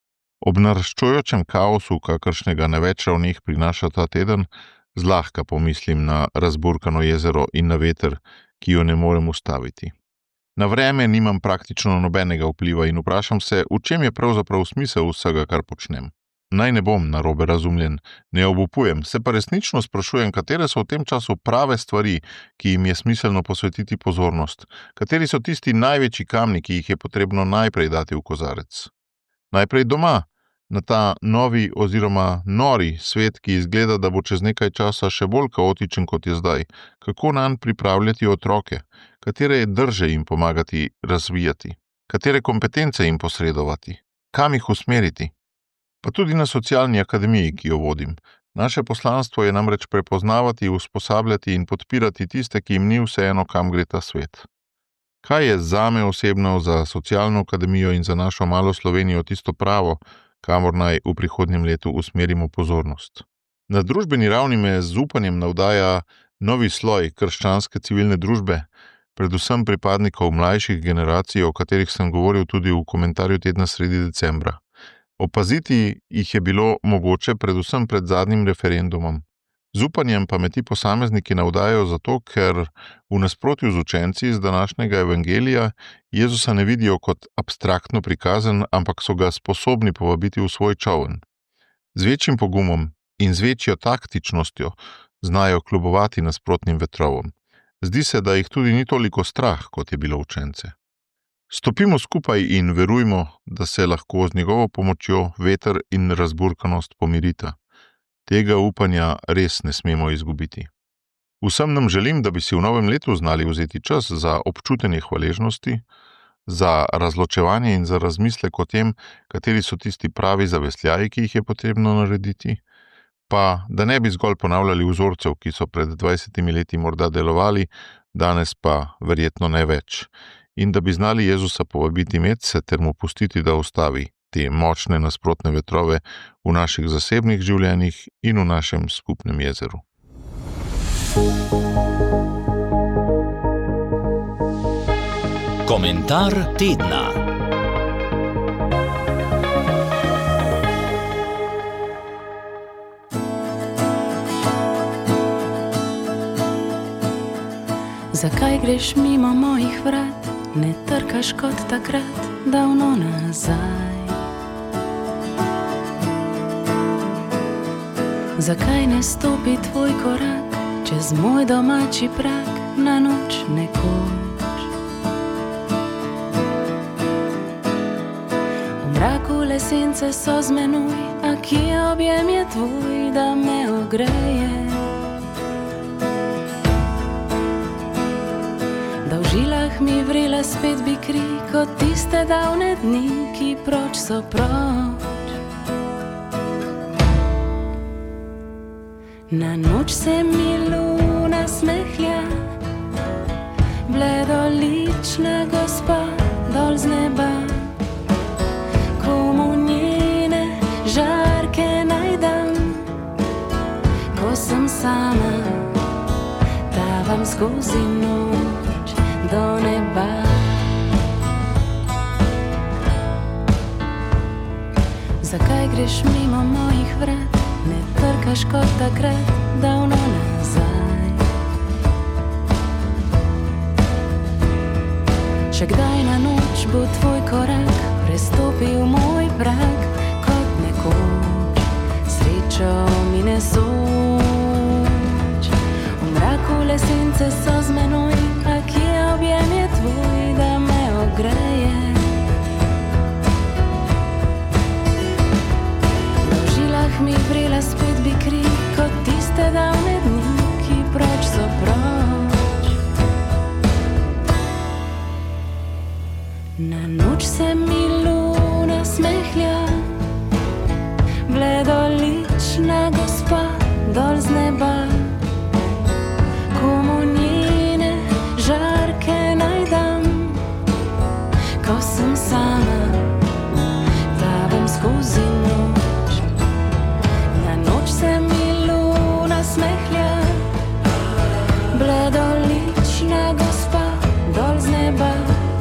Speaker 13: Ob naraščujočem kaosu, kakršnega na več ravneh prinaša ta teden, zlahka pomislim na razburkano jezero in na veter, ki jo ne morem ustaviti. Na vreme nimam praktično nobenega vpliva in vprašam se, v čem je pravzaprav smisel vsega, kar počnem. Naj ne bom narobe razumljen, ne obupujem, se pa resnično sprašujem, katere so v tem času prave stvari, ki jim je smiselno posvetiti pozornost, kateri so tisti največji kamni, ki jih je potrebno najprej dati v kozarec. Najprej doma, na ta novi oziroma nori svet, ki izgleda, da bo čez nekaj časa še bolj kaotičen, kot je zdaj, kako nanj pripravljati otroke, katere drže jim pomagati razvijati, katere kompetence jim posredovati, kam jih usmeriti. Pa tudi na socialni akademiji, ki jo vodim. Naše poslanstvo je namreč prepoznavati, usposabljati in podpirati tiste, ki jim ni vseeno, kam gre ta svet. Kaj je zame osebno, za socialno akademijo in za našo malo Slovenijo tisto pravo, kamor naj v prihodnjem letu usmerimo pozornost? Na družbeni ravni me z upanjem navdaja novi sloj krščanske civilne družbe, predvsem pripadnikov mlajših generacij, o katerih sem govoril tudi v komentarju tedna sredi decembra. Opaziti jih je bilo mogoče predvsem pred zadnjim referendumom. Z upanjem pa me ti posamezniki navdajajo zato, ker v nasprotju z učenci iz današnjega evangelija Jezusa ne vidijo kot abstraktno prikazen, ampak so ga sposobni povabiti v svoj čoln. Z večjim pogumom in z večjo taktičnostjo znajo kljubovati nasprotnim vetrovom. Zdi se, da jih tudi ni toliko strah, kot je bilo učence. Stopimo skupaj in verujmo, da se lahko z njegovo pomočjo veter in razburkanost pomirita. Tega upanja res ne smemo izgubiti. Vsem nam želim, da bi si v novem letu znali vzeti čas za občutenje hvaležnosti, za razločevanje in za razmislek o tem, kateri so tisti pravi zavesljaji, ki jih je potrebno narediti, pa da ne bi zgolj ponavljali vzorcev, ki so pred dvajsetimi leti morda delovali, danes pa verjetno ne več, in da bi znali Jezusa povabiti medse ter mu pustiti, da ustavi te močne nasprotne vetrove v naših zasebnih življenjih in v našem skupnem jezeru.
Speaker 1: Komentar tedna.
Speaker 14: Zakaj greš mimo mojih vrat, ne trkaš kot takrat, davno nazaj? Zakaj ne stopi tvoj korak čez moj domači prag na noč nekoč? V mraku lesence so z menoj, a kje objem je tvoj, da me ogreje? Da v žilah mi vrele spet bi kri, kot tiste davne dni, ki proč so proč. Na noč se mi luna smehlja, bledolična gospa dol z neba. Komu njene žarke najdem, ko sem sama, tavam skozi noč do neba. Zakaj greš mimo mojih vrat, ne trkaš kot takrat, davno nazaj? Še kdaj na noč bo tvoj korak prestopil moj prag, kot nekoč srečo mi ne sodi. Tople sence so z menoj, a kje objem je tvoj, da me ogreje. V žilah mi vrela spet bi kri, kot tiste davne dni, ki proč so proč. Na noč se mi luna smehlja, bledolična gospa dol z neba. Komu njene žarke najdam, ko sem sama, tavam skozi noč. Na noč se mi luna smehlja, bledolična gospa dol z neba.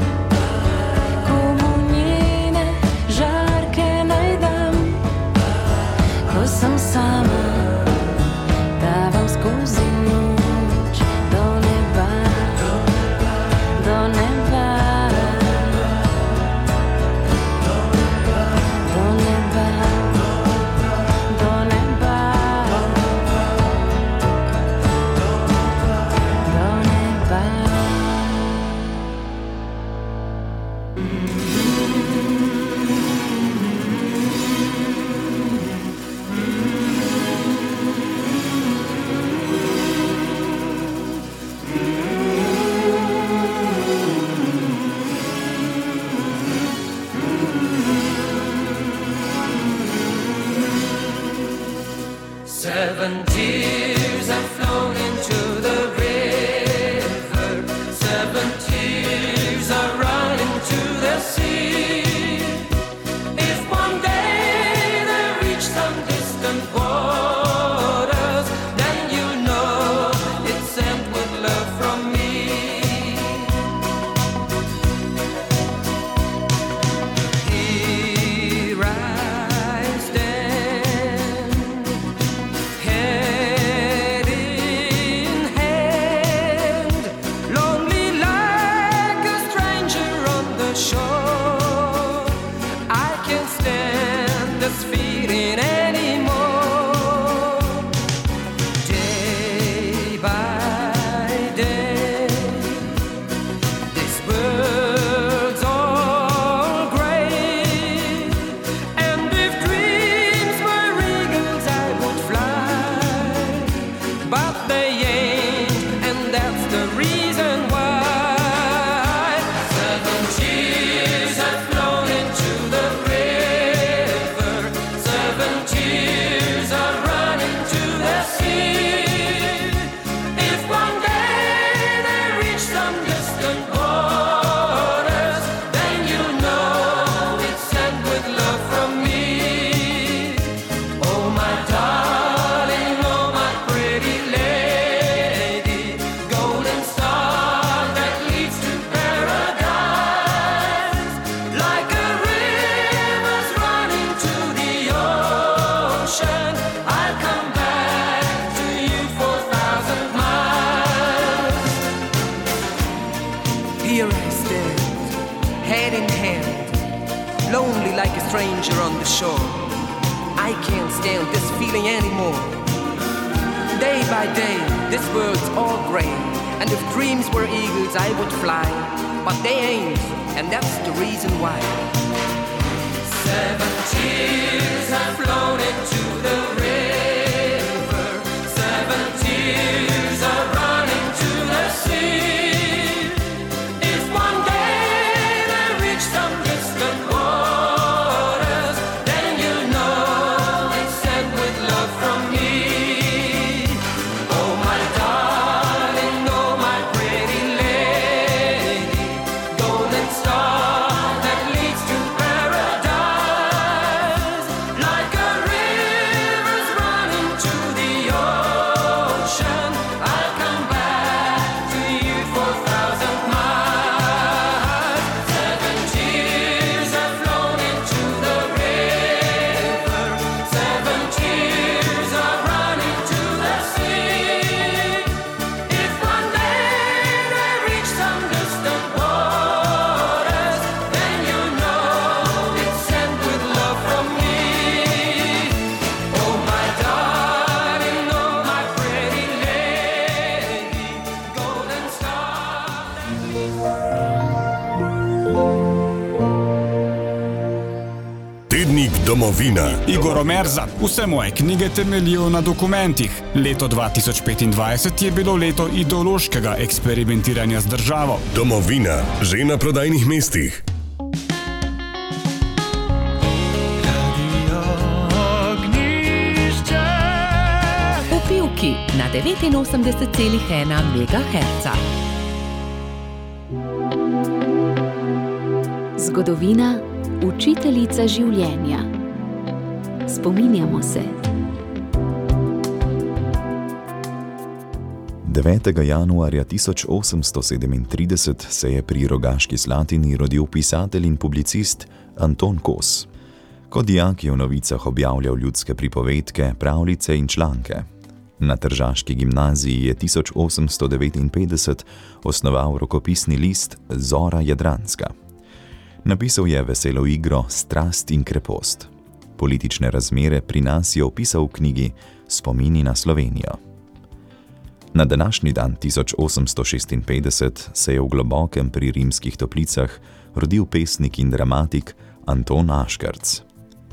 Speaker 14: Komu njene žarke najdam, ko sem sama, tavam skozi noč do neba, do neba, do neba, do neba, do neba.
Speaker 12: Seven tears have flown into the river. Seven tears are running to the sea. If one day they reach some distant waters, then you know it's sent with love from me. Here I stand, head in hand, lonely like a stranger on the shore. I can't stand this feeling anymore. Day by day, this world's all gray, and if dreams were eagles I would fly, but they ain't, and that's the reason why. Seven tears have flown into the river. Seven tears are running to the sea. If one day they reach some distant waters, then you know it's sent with love from me. Oh my darling, oh my pretty lady, golden star that leads to paradise. Like a river's running to the ocean, I'll come back to you for a thousand miles.
Speaker 15: Here I stand, head in hand, lonely like a stranger on the shore. I can't stand this feeling anymore. Day by day, this world's all gray, and if dreams were eagles I would fly, but they ain't, and that's the reason why.
Speaker 12: Seven tears have flown into the river. Seven tears are running to the sea. If one day they reach some distant waters, then you know it's sent with love from me. Oh my darling, oh my pretty lady, golden star that leads to paradise.
Speaker 16: Domovina. Igor Omerza. Vse moje knjige temeljijo na dokumentih. Leto dva tisoč petindvajset je bilo leto ideološkega eksperimentiranja z državo. Domovina. Že na prodajnih mestih.
Speaker 17: Opevki na devetinosemdeset celih ena megaherca.
Speaker 18: Zgodovina, učiteljica življenja. Spominjamo se.
Speaker 19: devetega januarja tisoč osemsto sedemintrideset se je pri Rogaški Slatini rodil pisatelj in publicist Anton Kos. Kot dijak je v novicah objavljal ljudske pripovedke, pravljice in članke. Na tržaški gimnaziji je tisoč osemsto devetinpetdeset osnoval rokopisni list Zora Jadranska. Napisal je veselo igro Strast in krepost. Politične razmere pri nas je opisal v knjigi Spomini na Slovenijo. Na današnji dan tisoč osemsto šestinpetdeset se je v Globokem pri Rimskih Toplicah rodil pesnik in dramatik Anton Aškerc.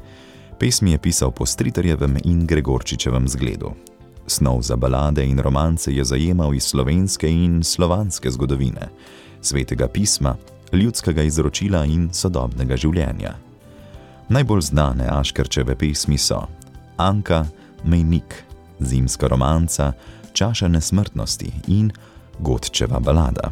Speaker 19: Pesmi je pisal po Stritarjevem in Gregorčičevem zgledu. Snov za balade in romance je zajemal iz slovenske in slovanske zgodovine, svetega pisma, ljudskega izročila in sodobnega življenja. Najbolj znane Aškerčeve pesmi so Anka, Mejnik, Zimska romanca, Čaša nesmrtnosti in Godčeva balada.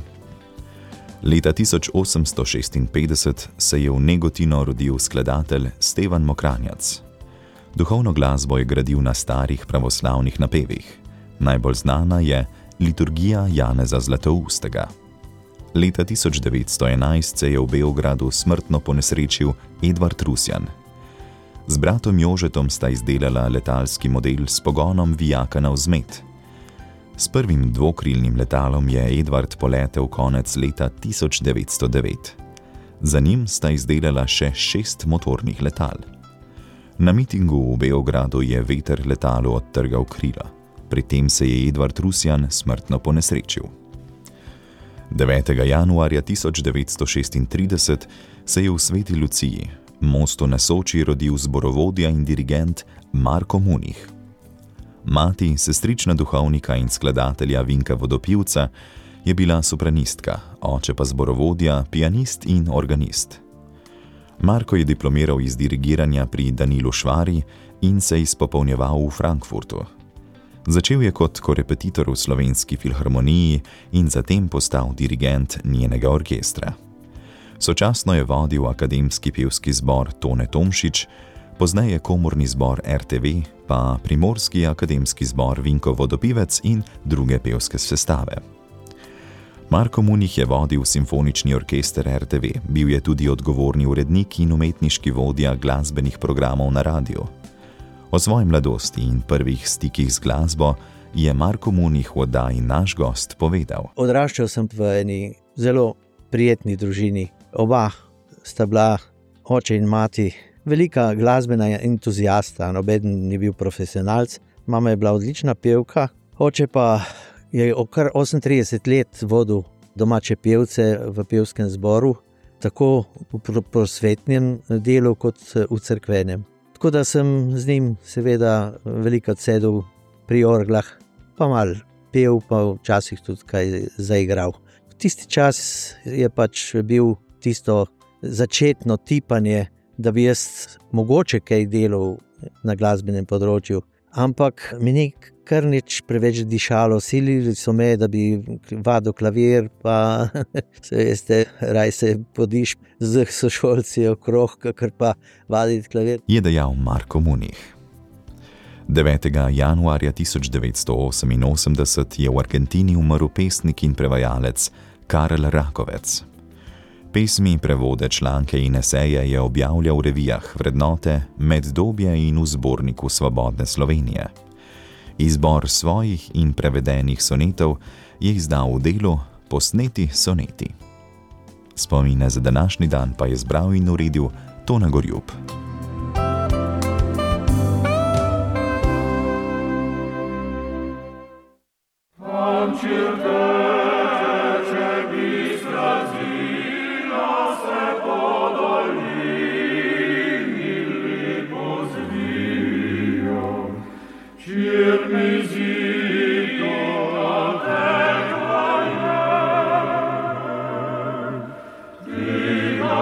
Speaker 19: Leta tisoč osemsto šestinpetdeset se je v Negotino rodil skladatelj Stevan Mokranjac. Duhovno glasbo je gradil na starih pravoslavnih napevih. Najbolj znana je Liturgija Janeza Zlatoustega. Leta tisoč devetsto enajst se je v Beogradu smrtno ponesrečil Edvard Rusjan. Z bratom Jožetom sta izdelala letalski model s pogonom vijaka na vzmet. S prvim dvokrilnim letalom je Edvard poletel konec leta tisoč devetsto devet. Za njim sta izdelala še šest motornih letal. Na mitingu v Beogradu je veter letalu odtrgal krila. Pri tem se je Edvard Rusjan smrtno ponesrečil. devetega januarja tisoč devetsto šestintrideset se je v Sveti Luciji, mostu na Soči, rodil zborovodja in dirigent Marko Munih. Mati, sestrična duhovnika in skladatelja Vinka Vodopivca, je bila sopranistka, oče pa zborovodja, pianist in organist. Marko je diplomiral iz dirigiranja pri Danilu Švari in se izpopolnjeval v Frankfurtu. Začel je kot korepetitor v Slovenski filharmoniji in zatem postal dirigent njenega orkestra. Sočasno je vodil akademski pevski zbor Tone Tomšič, pozneje komorni zbor R T V, pa primorski akademski zbor Vinko Vodopivec in druge pevske sestave. Marko Munih je vodil simfonični orkester R T V, bil je tudi odgovorni urednik in umetniški vodja glasbenih programov na radiju. O svoji mladosti in prvih stikih z glasbo je Marko Munih v oddaji Naš gost povedal.
Speaker 20: Odraščal sem v eni zelo prijetni družini. Oba sta bila, oče in mati, velika glasbena entuzijasta, nobeden ni bil profesionalc. Mama je bila odlična pevka, oče pa je kar osemintrideset let vodil domače pevce v pevskem zboru, tako v prosvetnem delu kot v cerkvenem. Tako da sem z njim seveda veliko sedel pri orglah, pa mal pel, pa včasih tudi kaj zaigral. V tisti čas je pač bil tisto začetno tipanje, da bi jaz mogoče kaj delal na glasbenem področju, ampak mi ni kar nič preveč dišalo, silili so me, da bi vadil klavir, pa se veste, raj se podiš z sošolci okrog, kakor pa vaditi klavir.
Speaker 19: Je dejal Marko Munih. devetega januarja tisoč devetsto oseminosemdeset je v Argentini umrl pesnik in prevajalec Karel Rakovec. Pesmi, prevode, članke in eseje je objavljal v revijah Vrednote, Meddobje in v zborniku Svobodne Slovenije. Izbor svojih in prevedenih sonetov je izdal v delu Posneti soneti. Spomine za današnji dan pa je zbral in uredil Tone Gorjup.
Speaker 12: Po dolini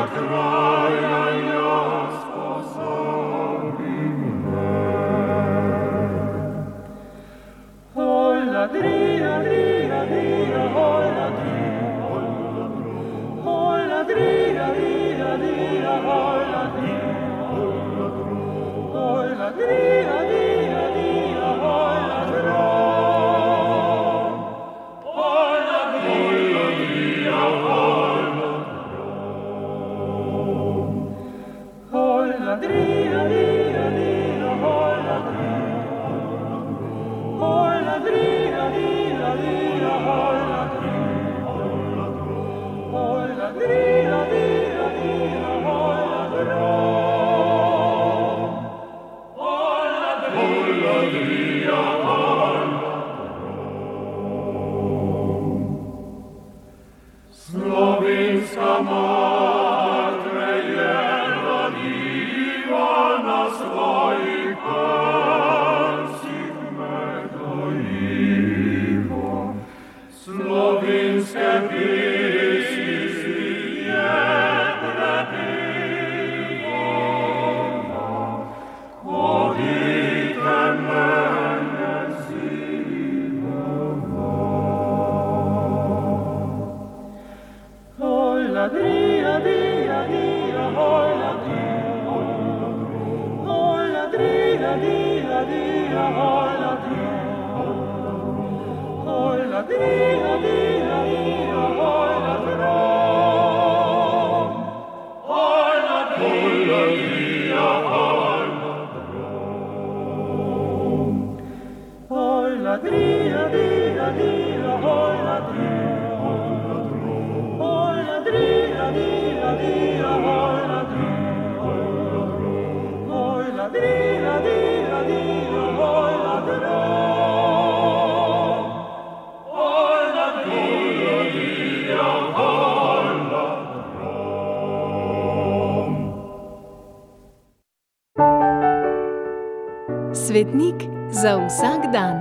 Speaker 3: Svetnik za vsak dan.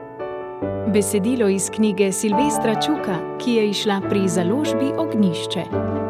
Speaker 3: Besedilo iz knjige Silvestra Čuka, ki je izšla pri založbi Ognjišče.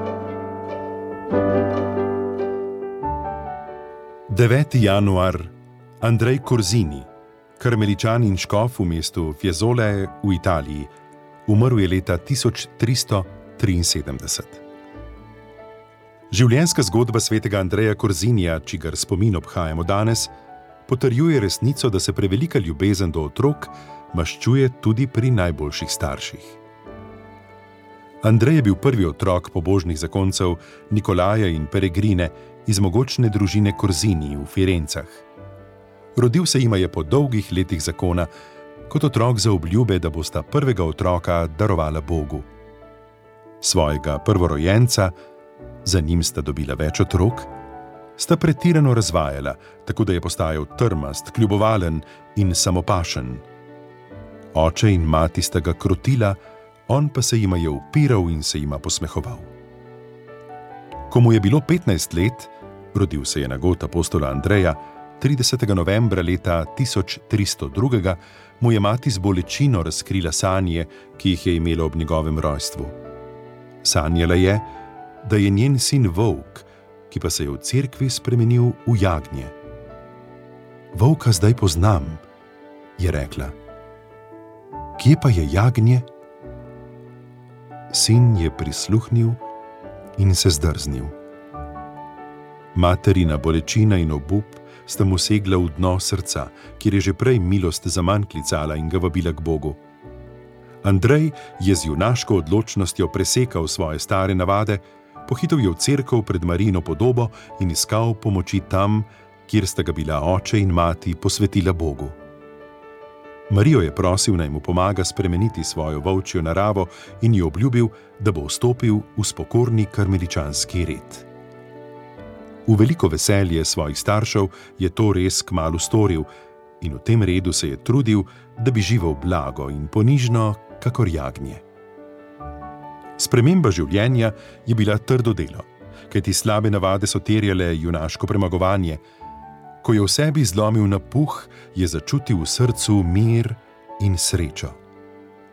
Speaker 21: deveti januar. Andrej Korzini, karmeličan in škof v mestu Fiesole v Italiji, umrl je leta tisoč tristo triinsedemdeset. Življenjska zgodba svetega Andreja Korzinija, čigar spomin obhajamo danes, potrjuje resnico, da se prevelika ljubezen do otrok maščuje tudi pri najboljših starših. Andrej je bil prvi otrok pobožnih zakoncev Nikolaja in Peregrine iz mogočne družine Korzini v Firencah. Rodil se jima je po dolgih letih zakona, kot otrok za obljube, da bosta prvega otroka darovala Bogu. Svojega prvorojenca, za njim sta dobila več otrok, sta pretirano razvajala, tako da je postajal trmast, kljubovalen in samopašen. Oče in mati sta ga krotila, on pa se jima je upiral in se jima posmehoval. Ko mu je bilo petnajst let, rodil se je nagot apostola Andreja, tridesetega novembra leta tisoč tristo dva, mu je mati z bolečino razkrila sanje, ki jih je imela ob njegovem rojstvu. Sanjala je, da je njen sin volk, ki pa se je v cerkvi spremenil v jagnje. Volka zdaj poznam, je rekla. Kje pa je jagnje? Sin je prisluhnil in se zdrznil. Materina bolečina in obup sta mu segla v dno srca, kjer je že prej milost zaman klicala in ga vabila k Bogu. Andrej je z junaško odločnostjo presekal svoje stare navade, pohitel je v cerkev pred Marijino podobo in iskal pomoči tam, kjer sta ga bila oče in mati posvetila Bogu. Marijo je prosil, naj mu pomaga spremeniti svojo volčjo naravo in ji obljubil, da bo vstopil v spokorni karmeličanski red. V veliko veselje svojih staršev je to res kmalu storil in v tem redu se je trudil, da bi živel blago in ponižno, kakor jagnje. Sprememba življenja je bila trdo delo, kajti slabe navade so terjale junaško premagovanje. Ko je v sebi zlomil napuh, je začutil v srcu mir in srečo.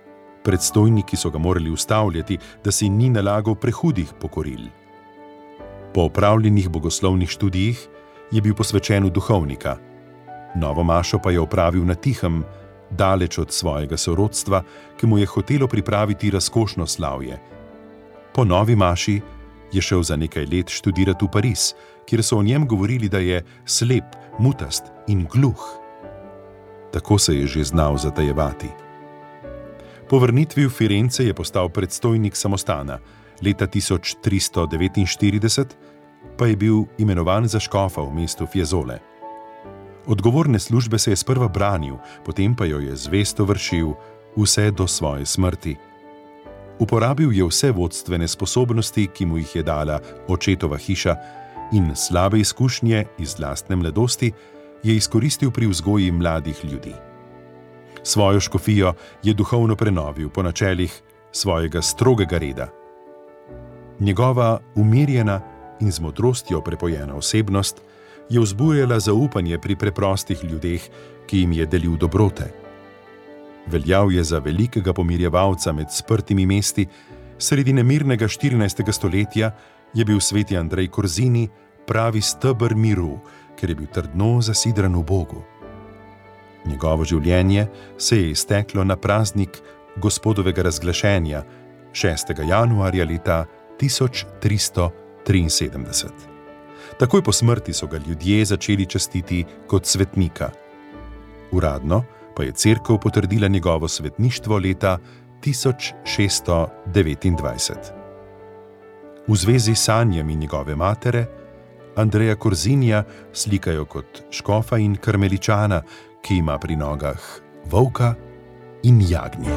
Speaker 21: Predstojniki so ga morali ustavljati, da si ni nalagal prehudih pokoril. Po opravljenih bogoslovnih študijih je bil posvečen v duhovnika. Novo mašo pa je opravil na tihem, daleč od svojega sorodstva, ki mu je hotelo pripraviti razkošno slavje. Po novi maši je šel za nekaj let študirati v Pariz, kjer so o njem govorili, da je slep, mutast in gluh. Tako se je že znal zatajevati. Po vrnitvi v Firence je postal predstojnik samostana, leta tisoč tristo devetinštirideset pa je bil imenovan za škofa v mestu Fiesole. Odgovorne službe se je sprva branil, potem pa jo je zvesto vršil vse do svoje smrti. Uporabil je vse vodstvene sposobnosti, ki mu jih je dala očetova hiša, in slabe izkušnje iz lastne mladosti je izkoristil pri vzgoji mladih ljudi. Svojo škofijo je duhovno prenovil po načelih svojega strogega reda. Njegova umirjena in z modrostjo prepojena osebnost je vzbujala zaupanje pri preprostih ljudeh, ki jim je delil dobrote. Veljal je za velikega pomirjevalca med sprtimi mesti, sredi nemirnega štirinajstega stoletja je bil sveti Andrej Korzini pravi steber miru, ker je bil trdno zasidran v Bogu. Njegovo življenje se je izteklo na praznik Gospodovega razglašenja šestega januarja leta tisoč tristo triinsedemdeset. Takoj po smrti so ga ljudje začeli častiti kot svetnika. Uradno pa je cerkev potrdila njegovo svetništvo leta tisoč šeststo devetindvajset. V zvezi s sanjami njegove matere, Andreja Korzinija slikajo kot škofa in karmeličana, ki ima pri nogah volka in jagnje.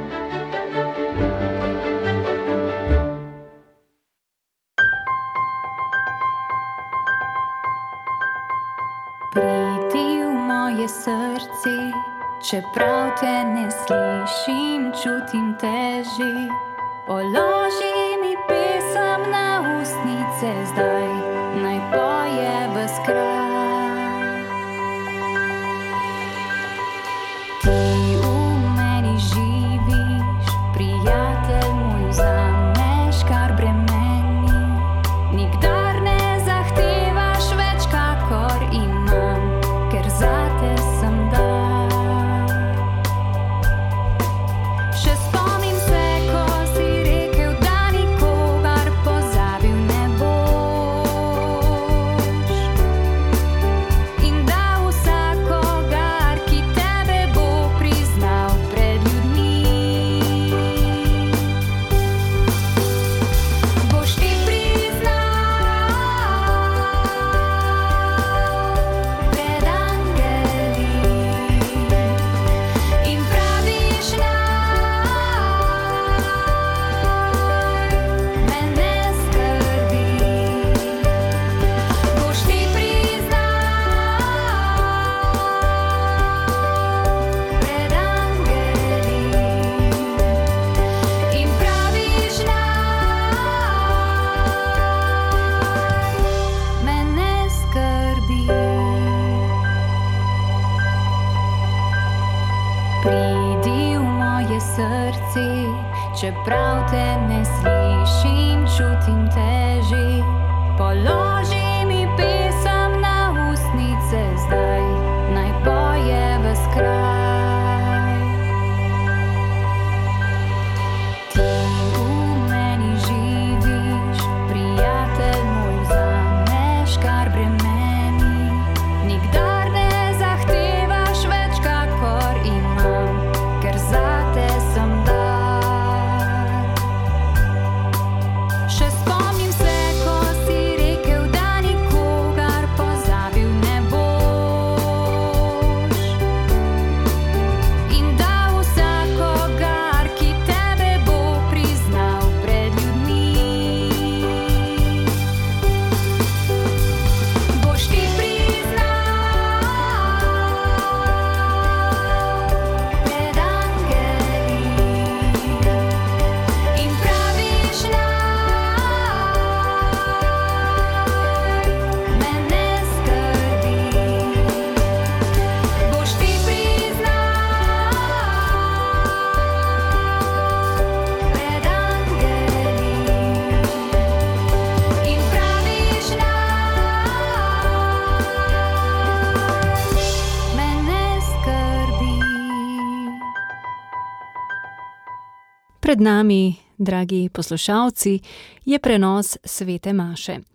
Speaker 4: Pridi v moje srce, čeprav te ne slišim, čutim te že. Položi mi pesem na ustnice zdaj, naj poje ves kraj. Ti v meni živiš, prijatelj moj, vzameš, kar bremeni. Nikdar ne zahtevaš več, kakor imam, ker zate sem dar. Še spomnim se, ko si rekel, da nikogar pozabil ne boš. In da vsakogar, ki tebe bo priznal pred ljudmi, boš ti priznal,
Speaker 3: Pred nami, dragi poslušalci, je prenos svete maše.